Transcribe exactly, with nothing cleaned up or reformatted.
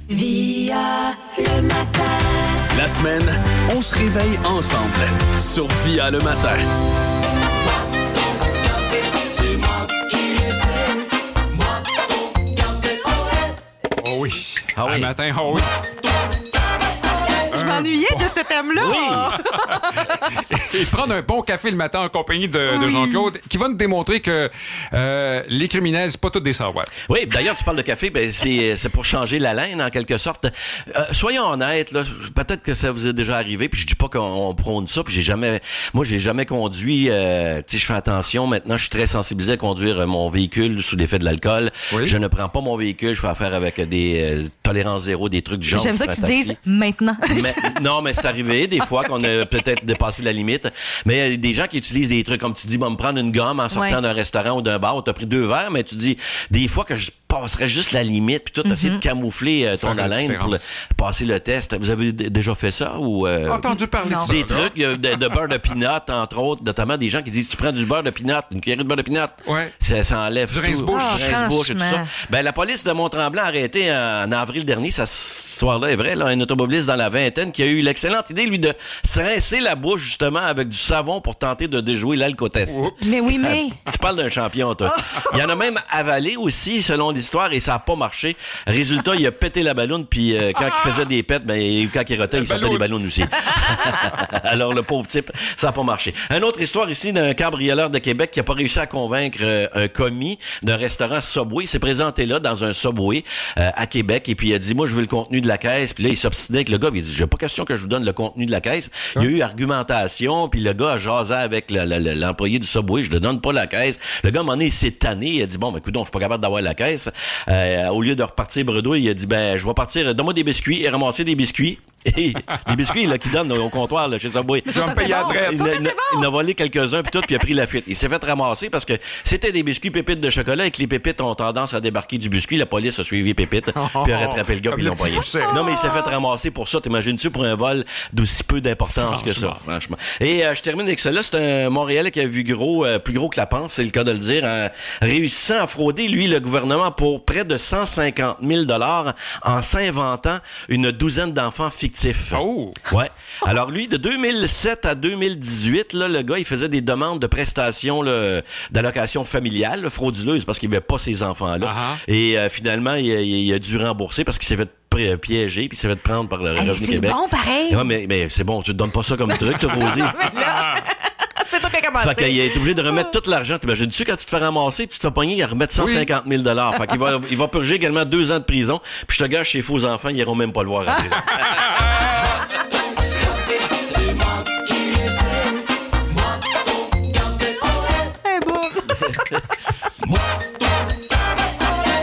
Via le matin. La semaine, on se réveille ensemble sur Via le matin. Oh oui. Ah oui. Un matin, oh oui. Je m'ennuyais de ce thème-là. Oui. Et prendre un bon café le matin en compagnie de, de Jean-Claude, qui va nous démontrer que euh, les criminels, c'est pas tous des savoirs. Oui, d'ailleurs, tu parles de café, ben c'est, c'est pour changer la laine, en quelque sorte. Euh, soyons honnêtes, là, peut-être que ça vous est déjà arrivé, puis je dis pas qu'on prône ça, puis j'ai jamais... Moi, j'ai jamais conduit... Euh, tu sais, je fais attention, maintenant, je suis très sensibilisé à conduire mon véhicule sous l'effet de l'alcool. Oui. Je ne prends pas mon véhicule, je fais affaire avec des euh, tolérances zéro, des trucs du genre. J'aime ça que tu dises « maintenant ». Mais, non, mais c'est arrivé des fois qu'on a peut-être dépassé la limite. Mais il y a des gens qui utilisent des trucs comme tu dis, bon, me prendre une gomme en sortant ouais. d'un restaurant ou d'un bar où t'as pris deux verres, mais tu dis des fois que je passerais juste la limite puis tout, mm-hmm. essayer de camoufler euh, ton haleine pour le, passer le test. Vous avez d- déjà fait ça ou euh, entendu parler de ça? Des trucs de, de beurre de pinot, entre autres, notamment des gens qui disent tu prends du beurre de pinot, une cuillerée de beurre de pinot, ouais. ça, ça enlève du tout. rince-bouche, du rince-bouche et tout ça. Ben la police de Mont-Tremblant a arrêté en, en avril dernier, ça ce soir-là est vrai, là, un automobiliste dans la vingtaine qui a eu l'excellente idée lui de se rincer la bouche justement avec du savon pour tenter de déjouer l'alcotest. Mais oui, mais tu parles d'un champion, toi. Il y en a même avalé aussi, selon l'histoire, et ça a pas marché. Résultat, il a pété la balloune, puis euh, quand il faisait des pètes, ben, quand il rotait, il sortait des ballons aussi. Alors, le pauvre type, ça a pas marché. Une autre histoire ici d'un cambrioleur de Québec qui a pas réussi à convaincre euh, un commis d'un restaurant Subway. Il s'est présenté là, dans un Subway, euh, à Québec, et puis il a dit, moi, je veux le contenu de la caisse. Puis là, il s'obstinait avec le gars, puis il a dit, j'ai pas question que je vous donne le contenu de la caisse. Il y a eu argumentation, puis le gars a jasé avec le, le, le, l'employé du Subway, je ne donne pas la caisse. Le gars, à un moment donné, il s'est tanné, il a dit, bon, ben, écoute, donc, je suis pas capable d'avoir la caisse. Euh, au lieu de repartir bredouille, il a dit, ben, je vais partir, donne-moi des biscuits, et ramasser des biscuits. Et des biscuits là, qu'il donne au comptoir là, chez Subway. Tu vas me payer bon. à Il, bon. il, il a volé quelques-uns puis tout, puis il a pris la fuite. Il s'est fait ramasser parce que c'était des biscuits pépites de chocolat et que les pépites ont tendance à débarquer du biscuit. La police a suivi Pépite oh, puis a rattrapé le gars puis ils l'ont payé. Non, mais il s'est fait ramasser pour ça. T'imagines-tu pour un vol d'aussi peu d'importance que ça? Franchement. Et euh, je termine avec ça là. C'est un Montréalais qui a vu gros, euh, plus gros que la panse, c'est le cas de le dire, en réussissant à frauder, lui, le gouvernement pour près de cent cinquante mille dollars en s'inventant une douzaine d'enfants fictifs. Oh! Ouais. Alors lui, de deux mille sept à deux mille dix-huit, là, le gars, il faisait des demandes de prestations là, d'allocation familiale, là, frauduleuses, parce qu'il avait pas ces enfants-là. Uh-huh. Et euh, finalement, il, il, il a dû rembourser parce qu'il s'est fait piégé puis il s'est fait prendre par le hey, Revenu c'est Québec. C'est bon, pareil. Ouais, mais, mais c'est bon, tu te donnes pas ça comme truc, tu Rosie. C'est toi qui as commencé. Fait qu'il est obligé de remettre tout l'argent. T'imagines-tu quand tu te fais ramasser puis tu te fais pogner, il va remettre cent cinquante mille dollars. Fait qu'il va, il va purger également deux ans de prison. Puis je te gâche, chez faux enfants, ils iront même pas le voir à la prison.